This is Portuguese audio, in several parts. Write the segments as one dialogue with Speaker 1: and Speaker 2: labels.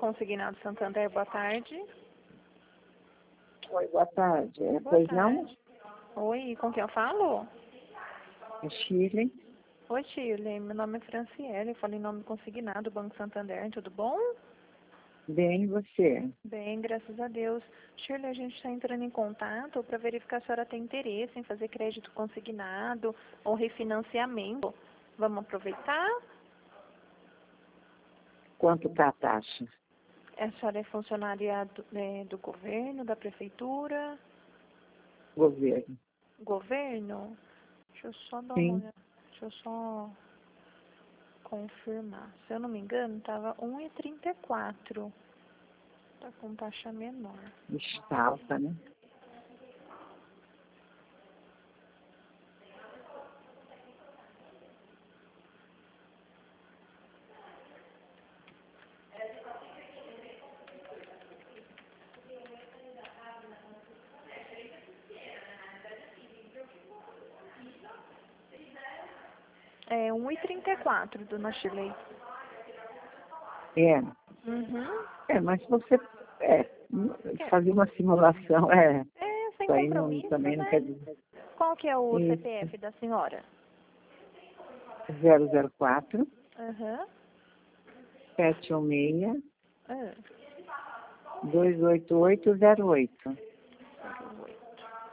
Speaker 1: Consignado Santander, boa tarde.
Speaker 2: Oi, boa tarde.
Speaker 1: Boa
Speaker 2: Pois
Speaker 1: tarde.
Speaker 2: não?
Speaker 1: Oi, com quem eu falo?
Speaker 2: É Shirley.
Speaker 1: Oi, Shirley, meu nome é Franciele, eu falo em nome do Consignado, Banco Santander, tudo bom?
Speaker 2: Bem, e você?
Speaker 1: Bem, graças a Deus. Shirley, a gente está entrando em contato para verificar se a senhora tem interesse em fazer crédito consignado ou refinanciamento. Vamos aproveitar?
Speaker 2: Quanto está a taxa?
Speaker 1: A senhora é funcionária do governo, da prefeitura?
Speaker 2: Governo.
Speaker 1: Governo? Deixa eu só dar uma
Speaker 2: Sim.
Speaker 1: olhada. Deixa eu só confirmar. Se eu não me engano, estava 1,34. Está com taxa menor.
Speaker 2: Está alta, né?
Speaker 1: É 1,34, dona Shirley.
Speaker 2: É.
Speaker 1: Uhum.
Speaker 2: Mas se você fazer uma simulação,
Speaker 1: Sem
Speaker 2: isso aí
Speaker 1: compromisso,
Speaker 2: também não
Speaker 1: né?
Speaker 2: quer dizer.
Speaker 1: Qual que é o
Speaker 2: Isso.
Speaker 1: CPF da senhora?
Speaker 2: 004
Speaker 1: Aham.
Speaker 2: 716
Speaker 1: Ah,
Speaker 2: 28808.
Speaker 1: 08.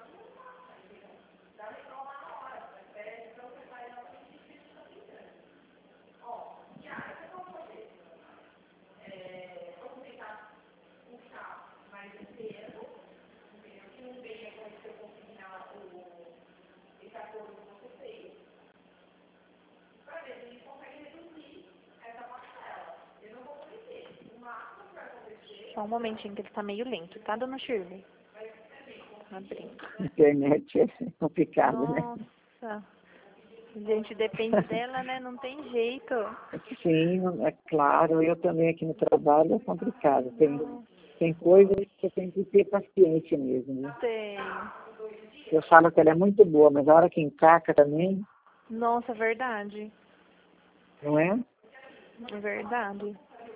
Speaker 1: Só um momentinho que ele tá meio lento, tá, dona Shirley? Abrindo.
Speaker 2: Internet é complicado, né?
Speaker 1: Nossa. A gente depende dela, né? Não tem jeito.
Speaker 2: Sim, é claro. Eu também aqui no trabalho é complicado. Tem coisas que você tem que ter paciência mesmo, né?
Speaker 1: Tem.
Speaker 2: Eu falo que ela é muito boa, mas a hora que encaca também,
Speaker 1: Nossa, verdade.
Speaker 2: não é?
Speaker 1: Verdade.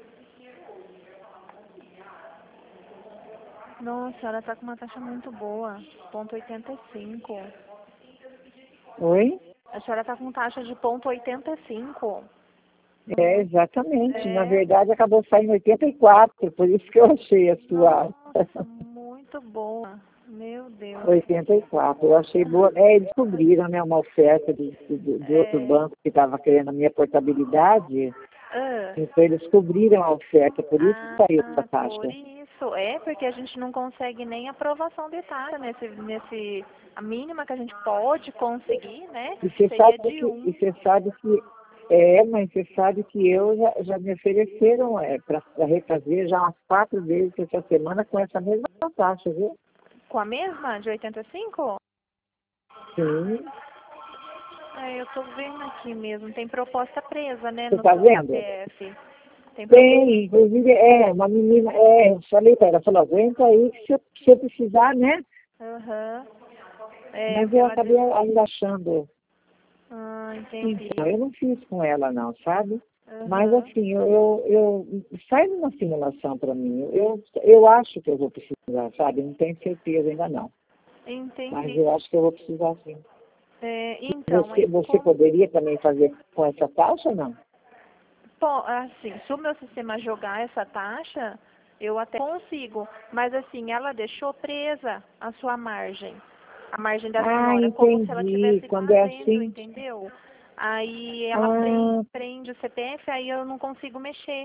Speaker 1: Nossa, ela tá com uma taxa muito boa. 0,85.
Speaker 2: Oi?
Speaker 1: A senhora tá com taxa de 0,85.
Speaker 2: Exatamente. Na
Speaker 1: É.
Speaker 2: verdade, acabou saindo 84, por isso que eu achei a sua
Speaker 1: Nossa, muito boa. Meu Deus.
Speaker 2: 84. Eu achei boa. Descobriram, né, uma oferta de outro banco que estava querendo a minha portabilidade.
Speaker 1: Ah,
Speaker 2: Então, eles descobriram a oferta, por isso que saiu essa
Speaker 1: por
Speaker 2: taxa.
Speaker 1: isso. É, porque a gente não consegue nem aprovação de taxa a mínima que a gente pode conseguir, né?
Speaker 2: E você
Speaker 1: Seria
Speaker 2: sabe
Speaker 1: de
Speaker 2: que,
Speaker 1: 1.
Speaker 2: e você sabe que mas você sabe que eu já me ofereceram para refazer já umas 4 vezes essa semana com essa mesma taxa, viu?
Speaker 1: Com a mesma, de 85?
Speaker 2: Sim.
Speaker 1: Eu tô vendo aqui mesmo. Tem proposta presa, né,
Speaker 2: Você
Speaker 1: no
Speaker 2: está
Speaker 1: seu
Speaker 2: vendo?
Speaker 1: CPF. Tem proposta.
Speaker 2: Tem, inclusive, uma menina, eu falei para ela, falou, aguenta aí que se eu precisar, né?
Speaker 1: Aham.
Speaker 2: Mas eu
Speaker 1: Ela
Speaker 2: acabei
Speaker 1: disse.
Speaker 2: ainda achando,
Speaker 1: Entendi.
Speaker 2: então, eu não fiz com ela não, sabe? Mas
Speaker 1: Aham.
Speaker 2: assim, eu faz uma simulação para mim. Eu acho que eu vou precisar, sabe? Não tenho certeza ainda não. Mas
Speaker 1: Entendi.
Speaker 2: eu acho que eu vou precisar sim.
Speaker 1: Então,
Speaker 2: Você poderia também fazer com essa taxa ou não?
Speaker 1: assim, se o meu sistema jogar essa taxa, eu até consigo. Mas assim, ela deixou presa a sua margem. A margem da senhora, como se ela
Speaker 2: Entendi.
Speaker 1: estivesse
Speaker 2: Quando é
Speaker 1: fazendo,
Speaker 2: assim.
Speaker 1: entendeu? Aí ela
Speaker 2: Ah,
Speaker 1: prende o CPF, aí eu não consigo mexer.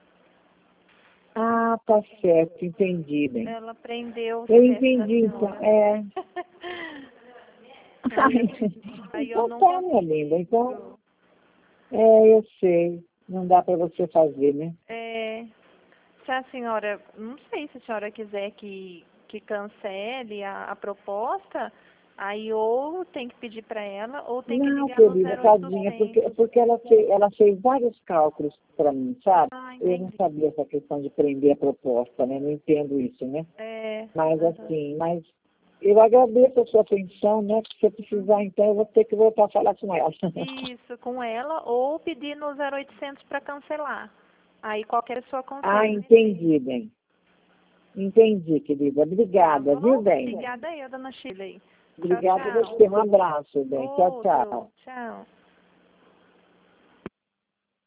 Speaker 2: tá certo, entendi, bem.
Speaker 1: Ela prendeu o
Speaker 2: Eu
Speaker 1: CPF da
Speaker 2: entendi, então.
Speaker 1: senhora. Aí eu
Speaker 2: Então
Speaker 1: não
Speaker 2: tá, minha
Speaker 1: consigo.
Speaker 2: linda. Então, eu sei. Não dá para você fazer, né?
Speaker 1: Se a senhora, não sei se a senhora quiser que cancele a proposta, aí ou tem que pedir para ela, ou tem que
Speaker 2: Não,
Speaker 1: ligar no
Speaker 2: querida, tadinha,
Speaker 1: 0800.
Speaker 2: porque ela fez vários cálculos para mim, sabe? Eu não
Speaker 1: Entendi.
Speaker 2: sabia essa questão de prender a proposta, né? Não entendo isso, né? Mas assim, eu agradeço a sua atenção, né? Se eu precisar, então, eu vou ter que voltar a falar com ela.
Speaker 1: Isso, com ela, ou pedir no 0800 para cancelar. Aí qualquer pessoa consegue.
Speaker 2: Ah, entendi, bem. Entendi, querida. Obrigada, viu, bem?
Speaker 1: Obrigada eu, dona Shirley.
Speaker 2: Obrigada a você. Um abraço, bem. Tchau, tchau.
Speaker 1: Tchau.